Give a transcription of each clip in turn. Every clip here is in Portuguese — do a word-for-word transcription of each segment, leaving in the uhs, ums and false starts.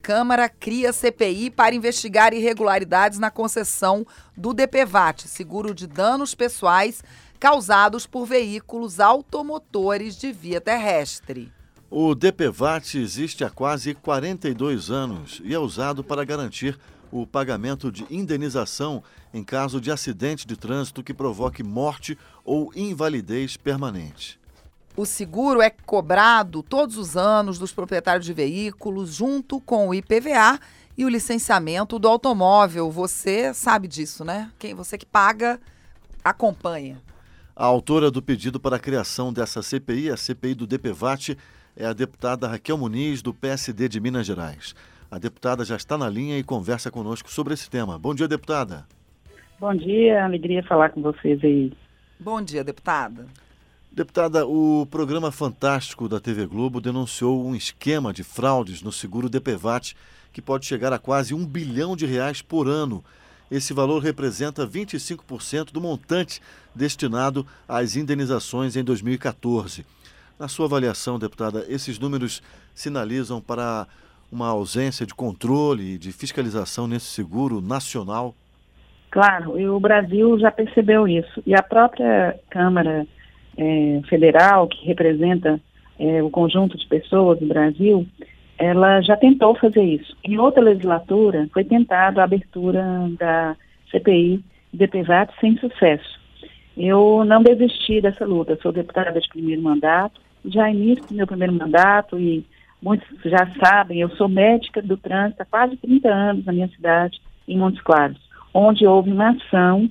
Câmara cria C P I para investigar irregularidades na concessão do D P V A T, seguro de danos pessoais causados por veículos automotores de via terrestre. O D P V A T existe há quase quarenta e dois anos e é usado para garantir o pagamento de indenização em caso de acidente de trânsito que provoque morte ou invalidez permanente. O seguro é cobrado todos os anos dos proprietários de veículos, junto com o I P V A e o licenciamento do automóvel. Você sabe disso, né? Quem você que paga, acompanha. A autora do pedido para a criação dessa C P I, a C P I do D P V A T, é a deputada Raquel Muniz, do P S D de Minas Gerais. A deputada já está na linha e conversa conosco sobre esse tema. Bom dia, deputada. Bom dia, alegria falar com vocês aí. Bom dia, deputada. Deputada, o programa Fantástico da T V Globo denunciou um esquema de fraudes no seguro D P V A T que pode chegar a quase um bilhão de reais por ano. Esse valor representa vinte e cinco por cento do montante destinado às indenizações em dois mil e quatorze. Na sua avaliação, deputada, esses números sinalizam para uma ausência de controle e de fiscalização nesse seguro nacional? Claro, e o Brasil já percebeu isso. E a própria Câmara É, federal, que representa é, o conjunto de pessoas do Brasil, ela já tentou fazer isso. Em outra legislatura, foi tentado a abertura da C P I D P V A T sem sucesso. Eu não desisti dessa luta, sou deputada de primeiro mandato, já início do meu primeiro mandato, e muitos já sabem, eu sou médica do trânsito há quase trinta anos na minha cidade, em Montes Claros, onde houve uma ação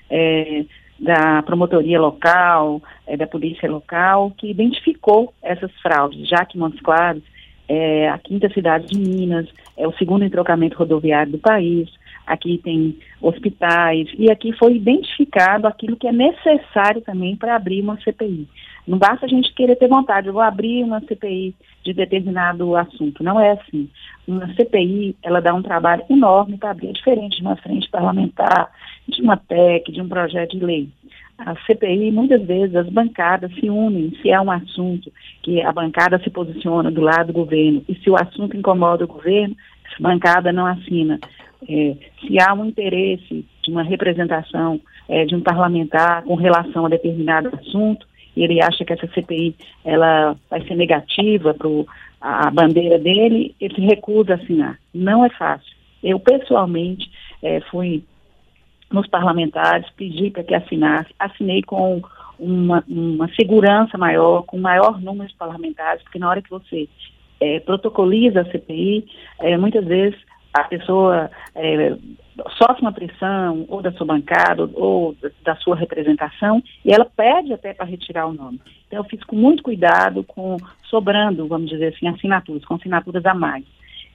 é, da promotoria local, é, da polícia local, que identificou essas fraudes, já que Montes Claros é a quinta cidade de Minas, é o segundo entrocamento rodoviário do país, aqui tem hospitais, e aqui foi identificado aquilo que é necessário também para abrir uma C P I. Não basta a gente querer ter vontade, eu vou abrir uma C P I de determinado assunto, não é assim. Uma C P I, ela dá um trabalho enorme para abrir, é diferente de uma frente parlamentar, de uma P E C, de um projeto de lei. A C P I, muitas vezes, as bancadas se unem, se é um assunto que a bancada se posiciona do lado do governo, e se o assunto incomoda o governo, a bancada não assina. É, se há um interesse de uma representação é, de um parlamentar com relação a determinado assunto, e ele acha que essa C P I ela vai ser negativa para a bandeira dele, ele se recusa a assinar. Não é fácil. Eu, pessoalmente, é, fui nos parlamentares, pedi para que assinasse, assinei com uma, uma segurança maior, com maior número de parlamentares, porque na hora que você é, protocoliza a C P I, é, muitas vezes a pessoa é, sofre uma pressão, ou da sua bancada, ou, ou da sua representação, e ela pede até para retirar o nome. Então eu fiz com muito cuidado, com sobrando, vamos dizer assim, assinaturas, com assinaturas a mais.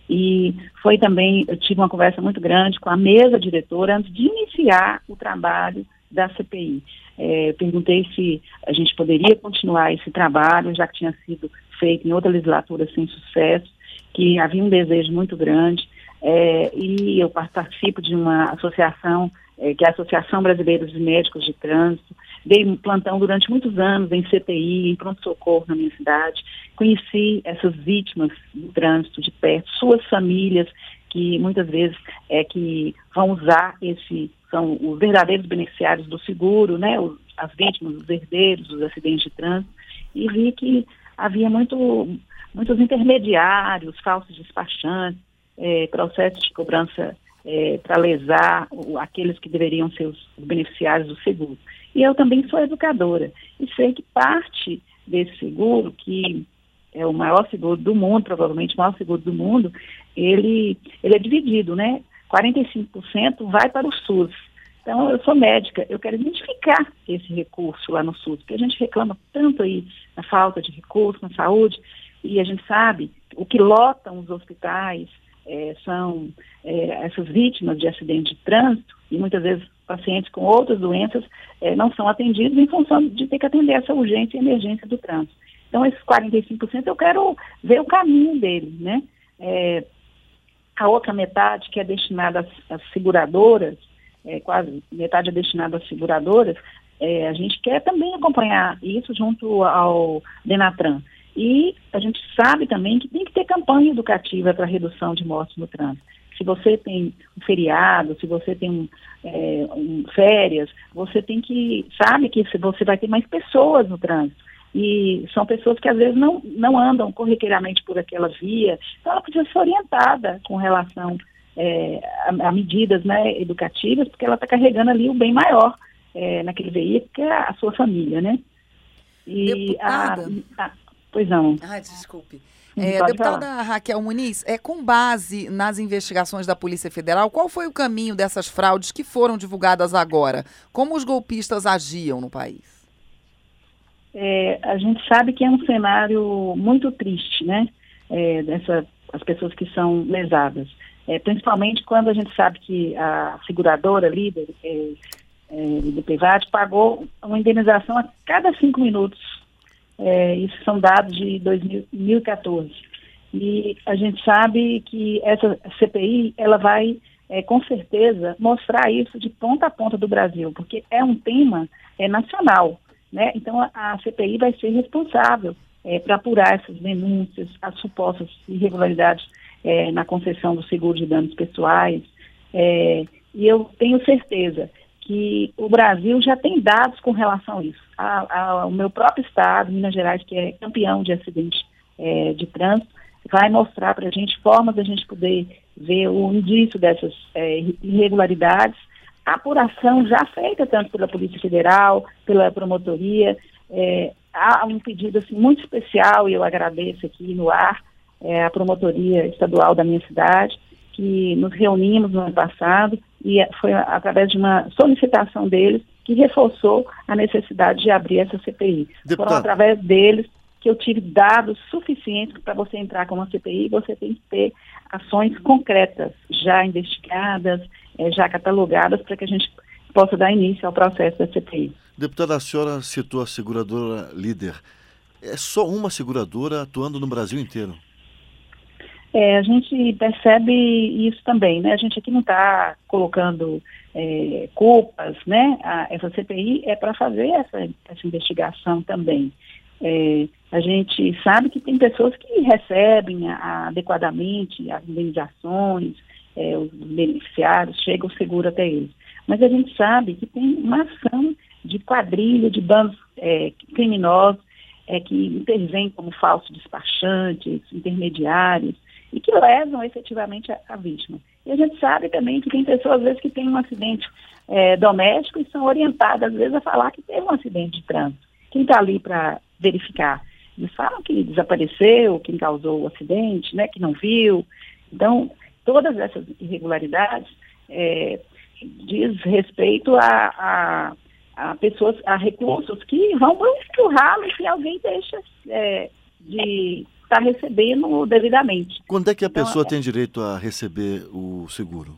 E foi também, eu tive uma conversa muito grande com a mesa diretora antes de iniciar o trabalho da C P I. É, perguntei se a gente poderia continuar esse trabalho, já que tinha sido feito em outra legislatura sem sucesso, que havia um desejo muito grande, é, e eu participo de uma associação, é, que é a Associação Brasileira de Médicos de Trânsito, dei um plantão durante muitos anos em C T I, em pronto-socorro na minha cidade, conheci essas vítimas do trânsito de perto, suas famílias, que muitas vezes é que vão usar esse, são os verdadeiros beneficiários do seguro, né, os, as vítimas, os herdeiros dos acidentes de trânsito, e vi que havia muito, muitos intermediários, falsos despachantes, é, processos de cobrança é, para lesar o, aqueles que deveriam ser os beneficiários do seguro. E eu também sou educadora, e sei que parte desse seguro, que é o maior seguro do mundo, provavelmente o maior seguro do mundo, ele, ele é dividido, né? quarenta e cinco por cento vai para o SUS. Então, eu sou médica, eu quero identificar esse recurso lá no SUS, porque a gente reclama tanto aí na falta de recurso na saúde, e a gente sabe o que lotam os hospitais é, são é, essas vítimas de acidente de trânsito, e muitas vezes pacientes com outras doenças é, não são atendidos em função de ter que atender essa urgência e emergência do trânsito. Então, esses quarenta e cinco por cento eu quero ver o caminho dele, né? É, a outra metade, que é destinada às, às seguradoras, é, quase metade é destinada às seguradoras, é, a gente quer também acompanhar isso junto ao Denatran. E a gente sabe também que tem que ter campanha educativa para redução de mortes no trânsito. Se você tem um feriado, se você tem um, é, um, férias, você tem que, sabe que você vai ter mais pessoas no trânsito. E são pessoas que às vezes não, não andam corriqueiramente por aquela via. Então ela precisa ser orientada com relação é, a, a medidas, né, educativas, porque ela está carregando ali o bem maior é, naquele veículo, que é a sua família, né? E Deputada. A, a, pois não. Ah, desculpe. É, deputada falar. Raquel Muniz, é, com base nas investigações da Polícia Federal, qual foi o caminho dessas fraudes que foram divulgadas agora? Como os golpistas agiam no país? É, a gente sabe que é um cenário muito triste, né? É, dessa, as pessoas que são lesadas. É, principalmente quando a gente sabe que a seguradora líder é, é, do P V A T pagou uma indenização a cada cinco minutos. É, isso são dados de dois mil e quatorze. E a gente sabe que essa C P I, ela vai, é, com certeza, mostrar isso de ponta a ponta do Brasil, porque é um tema é, nacional, né? Então, a, a C P I vai ser responsável é, para apurar essas denúncias, as supostas irregularidades é, na concessão do seguro de danos pessoais. É, e eu tenho certeza que o Brasil já tem dados com relação a isso. A, a, o meu próprio estado, Minas Gerais, que é campeão de acidente é, de trânsito, vai mostrar para a gente formas da gente poder ver o indício dessas é, irregularidades, a apuração já feita tanto pela Polícia Federal, pela promotoria. É, há um pedido assim, muito especial, e eu agradeço aqui no ar, é, a promotoria estadual da minha cidade, que nos reunimos no ano passado, e foi através de uma solicitação deles que reforçou a necessidade de abrir essa C P I. Deputado. Foram através deles que eu tive dados suficientes para você entrar com uma C P I, você tem que ter ações concretas, já investigadas, é, já catalogadas, para que a gente possa dar início ao processo da C P I. Deputada, a senhora citou a seguradora líder. É só uma seguradora atuando no Brasil inteiro? É, a gente percebe isso também, né? A gente aqui não está colocando é, culpas, né? A, essa C P I é para fazer essa, essa investigação também. É, a gente sabe que tem pessoas que recebem a, adequadamente as indenizações, é, os beneficiários, chega o seguro até eles. Mas a gente sabe que tem uma ação de quadrilha, de bandos é, criminosos, é, que intervêm como falsos despachantes, intermediários, e que levam efetivamente a, a vítima. E a gente sabe também que tem pessoas, às vezes, que têm um acidente é, doméstico e são orientadas, às vezes, a falar que teve um acidente de trânsito. Quem está ali para verificar? Eles falam que desapareceu, quem causou o acidente, né, que não viu. Então, todas essas irregularidades é, diz respeito a, a, a pessoas, a recursos que vão para o ralo se alguém deixa é, de estar recebendo devidamente. Quando é que a então, pessoa é, tem direito a receber o seguro?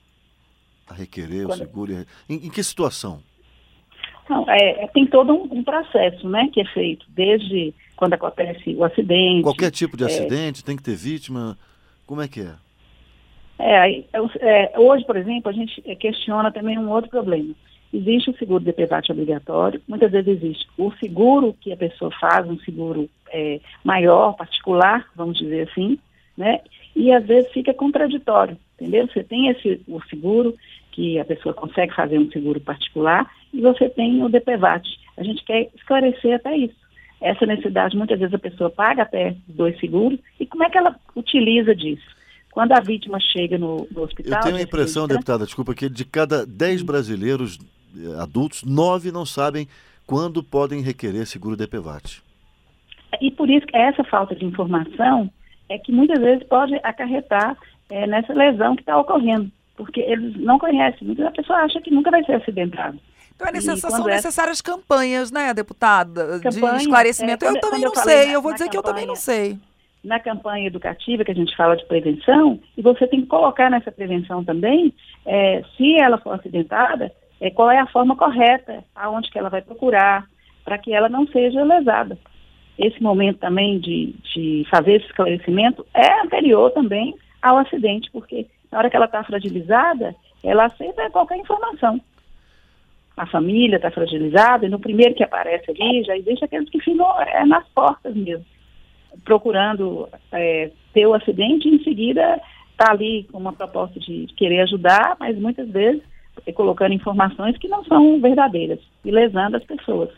A requerer o seguro? Em, em que situação? Não, é, tem todo um, um processo, né, que é feito desde quando acontece o acidente. Qualquer tipo de é, acidente, tem que ter vítima? Como é que é? É, é, hoje, por exemplo, a gente questiona também um outro problema. Existe o seguro de P V A T obrigatório, muitas vezes existe o seguro que a pessoa faz, um seguro é, maior, particular, vamos dizer assim, né? E às vezes fica contraditório, entendeu? Você tem esse, o seguro, que a pessoa consegue fazer um seguro particular, e você tem o D P V A T. A gente quer esclarecer até isso. Essa necessidade, muitas vezes a pessoa paga até dois seguros, e como é que ela utiliza disso? Quando a vítima chega no, no hospital... Eu tenho a impressão, deputada, desculpa, que de cada dez brasileiros adultos, nove não sabem quando podem requerer seguro D P V A T. E por isso que essa falta de informação é que muitas vezes pode acarretar é, nessa lesão que está ocorrendo, porque eles não conhecem. Muitas vezes a pessoa acha que nunca vai ser acidentado. Então é necess... são é... necessárias campanhas, né, deputada, Campanha, de esclarecimento. É, quando, eu também não eu sei, na, eu vou dizer campanha, que eu também não sei. Na campanha educativa que a gente fala de prevenção, e você tem que colocar nessa prevenção também, é, se ela for acidentada, é, qual é a forma correta, aonde que ela vai procurar, para que ela não seja lesada. Esse momento também de, de fazer esse esclarecimento é anterior também ao acidente, porque na hora que ela está fragilizada, ela aceita qualquer informação. A família está fragilizada, e no primeiro que aparece ali, já existe aqueles que ficam é, nas portas mesmo. procurando é, ter o acidente e em seguida está ali com uma proposta de querer ajudar, mas muitas vezes é, colocando informações que não são verdadeiras e lesando as pessoas.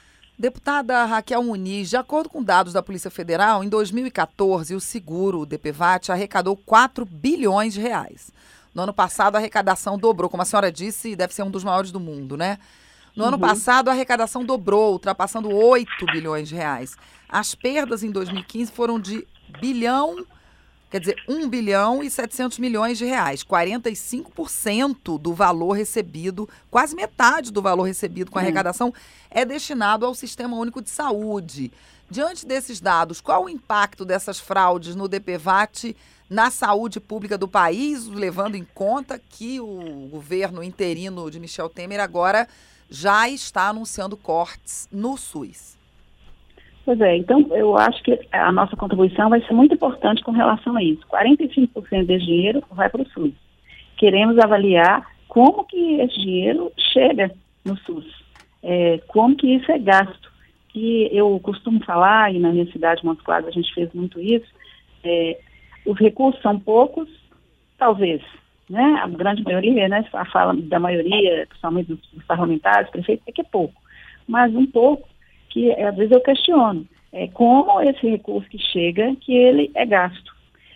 Deputada Raquel Muniz, de acordo com dados da Polícia Federal, em dois mil e quatorze o seguro, o D P V A T, arrecadou quatro bilhões de reais. No ano passado a arrecadação dobrou, como a senhora disse, deve ser um dos maiores do mundo, né? No ano Uhum. passado a arrecadação dobrou, ultrapassando oito bilhões de reais. As perdas em dois mil e quinze foram de bilhão, quer dizer, um bilhão e setecentos milhões de reais. quarenta e cinco por cento do valor recebido, quase metade do valor recebido com a arrecadação é destinado ao Sistema Único de Saúde. Diante desses dados, qual o impacto dessas fraudes no D P V A T na saúde pública do país, levando em conta que o governo interino de Michel Temer agora já está anunciando cortes no SUS? Pois é, então eu acho que a nossa contribuição vai ser muito importante com relação a isso. quarenta e cinco por cento desse dinheiro vai para o SUS. Queremos avaliar como que esse dinheiro chega no SUS, é, como que isso é gasto. E eu costumo falar, e na minha cidade, Montes Claros, a gente fez muito isso, é, os recursos são poucos, talvez, né? A grande maioria, né? A fala da maioria, principalmente dos, dos parlamentares, prefeitos, é que é pouco. Mas um pouco que às vezes eu questiono, é, como esse recurso que chega, que ele é gasto.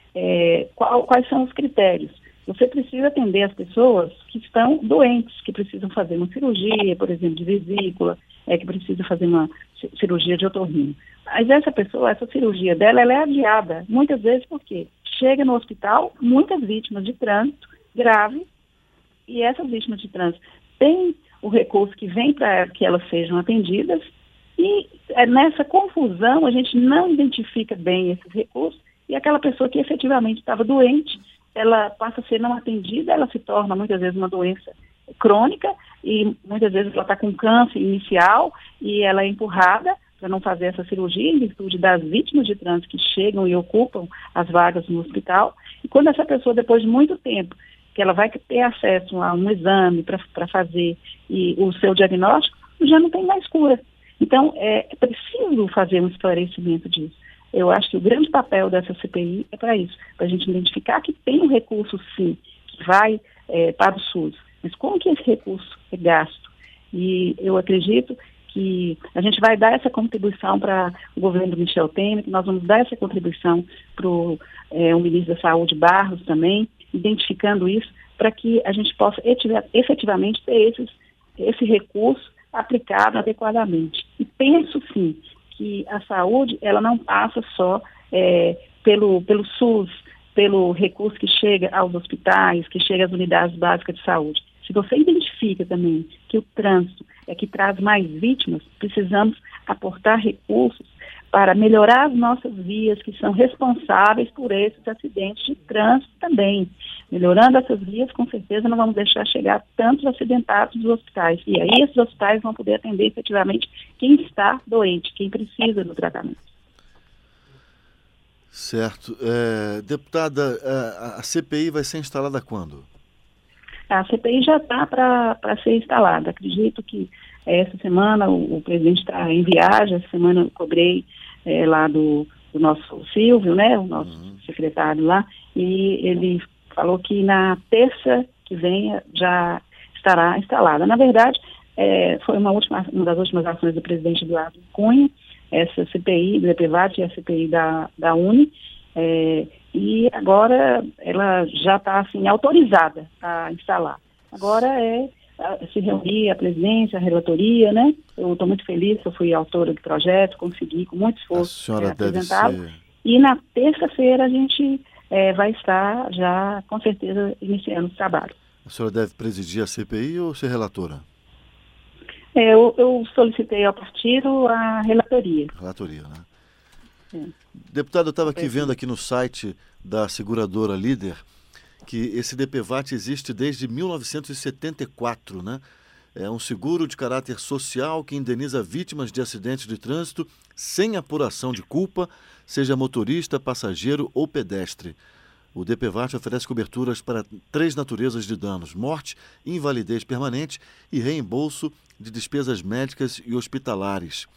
É, qual, quais são os critérios? Você precisa atender as pessoas que estão doentes, que precisam fazer uma cirurgia, por exemplo, de vesícula, é, que precisa fazer uma cirurgia de otorrino. Mas essa pessoa, essa cirurgia dela, ela é adiada, muitas vezes porque chega no hospital muitas vítimas de trânsito grave, e essas vítimas de trânsito têm o recurso que vem para que elas sejam atendidas, e é, nessa confusão a gente não identifica bem esses recursos, e aquela pessoa que efetivamente estava doente, ela passa a ser não atendida, ela se torna muitas vezes uma doença crônica, e muitas vezes ela está com câncer inicial, e ela é empurrada para não fazer essa cirurgia, em virtude das vítimas de trânsito que chegam e ocupam as vagas no hospital. E quando essa pessoa, depois de muito tempo, que ela vai ter acesso a um exame para fazer e o seu diagnóstico, já não tem mais cura. Então, é preciso fazer um esclarecimento disso. Eu acho que o grande papel dessa C P I é para isso, para a gente identificar que tem um recurso, sim, que vai é, para o SUS, mas como que esse recurso é gasto? E eu acredito que a gente vai dar essa contribuição para o governo do Michel Temer, que nós vamos dar essa contribuição para o é, ministro da Saúde, Barros, também, identificando isso, para que a gente possa efetivamente ter esses, esse recurso aplicado adequadamente. E penso, sim, que a saúde, ela não passa só é, pelo, pelo SUS, pelo recurso que chega aos hospitais, que chega às unidades básicas de saúde. Se você identifica também que o trânsito é que traz mais vítimas, precisamos aportar recursos para melhorar as nossas vias, que são responsáveis por esses acidentes de trânsito também. Melhorando essas vias, com certeza não vamos deixar chegar tantos acidentados dos hospitais. E aí esses hospitais vão poder atender efetivamente quem está doente, quem precisa do tratamento. Certo. É, deputada, a C P I vai ser instalada quando? A C P I já está para ser instalada. Acredito que essa semana o, o presidente está em viagem, essa semana eu cobrei é, lá do, do nosso Silvio, né, o nosso uhum. secretário lá, e ele falou que na terça que vem já estará instalada. Na verdade, é, foi uma, última, uma das últimas ações do presidente Eduardo Cunha, essa C P I do D P V A T e a C P I da, da Uni, é, e agora ela já está assim, autorizada a instalar. Agora é se reunir a presidência, a relatoria, né? Eu estou muito feliz, eu fui autora do projeto, consegui com muito esforço é, apresentá-lo. Ser... E na terça-feira a gente é, vai estar já, com certeza, iniciando o trabalho. A senhora deve presidir a C P I ou ser relatora? É, eu, eu solicitei ao partido a relatoria. Relatoria, né? É. Deputado, eu estava aqui vendo aqui no site da seguradora Líder que esse D P V A T existe desde mil novecentos e setenta e quatro, né? É um seguro de caráter social que indeniza vítimas de acidentes de trânsito sem apuração de culpa, seja motorista, passageiro ou pedestre. O D P V A T oferece coberturas para três naturezas de danos: morte, invalidez permanente e reembolso de despesas médicas e hospitalares.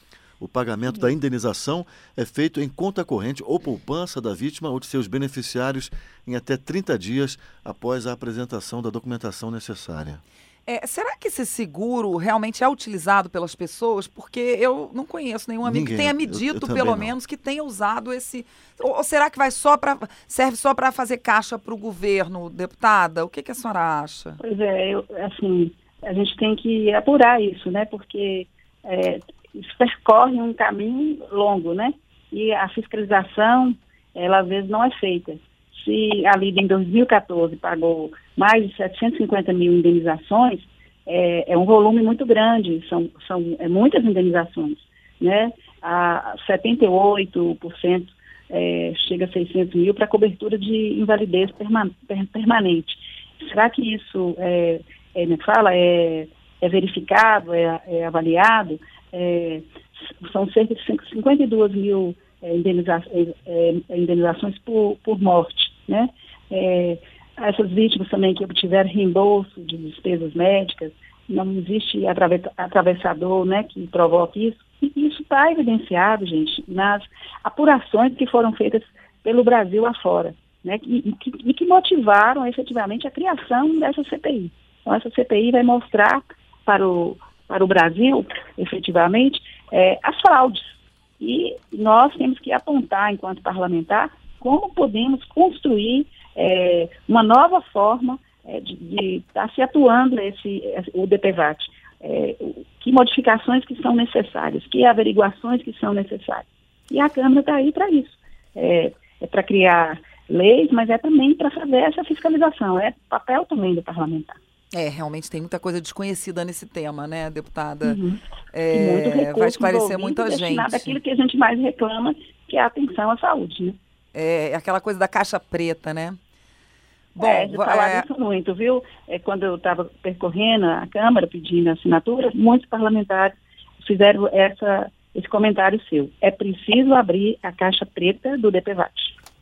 O pagamento da indenização é feito em conta corrente ou poupança da vítima ou de seus beneficiários em até trinta dias após a apresentação da documentação necessária. É, será que esse seguro realmente é utilizado pelas pessoas? Porque eu não conheço nenhum amigo Ninguém, que tenha eu- me eu dito, também pelo não. menos, que tenha usado esse... Ou, ou será que vai só para serve só para fazer caixa para o governo, deputada? O que, que a senhora acha? Pois é, eu, assim, a gente tem que apurar isso, né? Porque é, isso percorre um caminho longo, né? E a fiscalização, ela às vezes não é feita. Se a Lida em dois mil e quatorze pagou mais de setecentos e cinquenta mil indenizações, é, é um volume muito grande, são, são é, muitas indenizações, né? A setenta e oito por cento é, chega a seiscentos mil para cobertura de invalidez perma, per, permanente. Será que isso é, é, me fala, é, é verificado, é, é avaliado? É, são cerca de cinquenta e duas mil é, indeniza, é, é, indenizações por, por morte, né? É, essas vítimas também que obtiveram reembolso de despesas médicas, não existe atrave, atravessador, né, que provoque isso. E isso está evidenciado, gente, nas apurações que foram feitas pelo Brasil afora, né, e, e, que, e que motivaram efetivamente a criação dessa C P I. Então, essa C P I vai mostrar para o, para o Brasil, efetivamente, é, as fraudes. E nós temos que apontar, enquanto parlamentar, como podemos construir é, uma nova forma é, de estar tá se atuando esse, o D P V A T. É, que modificações que são necessárias, que averiguações que são necessárias. E a Câmara está aí para isso. É, é para criar leis, mas é também para fazer essa fiscalização. É papel também do parlamentar. É, realmente tem muita coisa desconhecida nesse tema, né, deputada? Uhum. É, E muito recurso vai esclarecer envolvido, muita destinado gente. àquilo que a gente mais reclama, que é a atenção à saúde, né? É aquela coisa da caixa preta, né? Bom, é, de falar é... isso muito, viu? É, quando eu estava percorrendo a Câmara, pedindo assinatura, muitos parlamentares fizeram essa, esse comentário seu. É preciso abrir a caixa preta do D P V A T.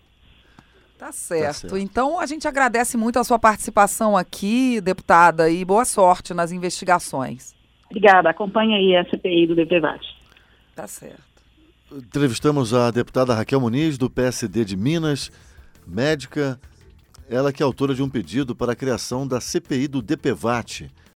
Tá certo. Tá certo. Então, a gente agradece muito a sua participação aqui, deputada, e boa sorte nas investigações. Obrigada. Acompanhe aí a C P I do D P V A T. Tá certo. Entrevistamos a deputada Raquel Muniz, do P S D de Minas, médica, ela que é autora de um pedido para a criação da C P I do D P V A T,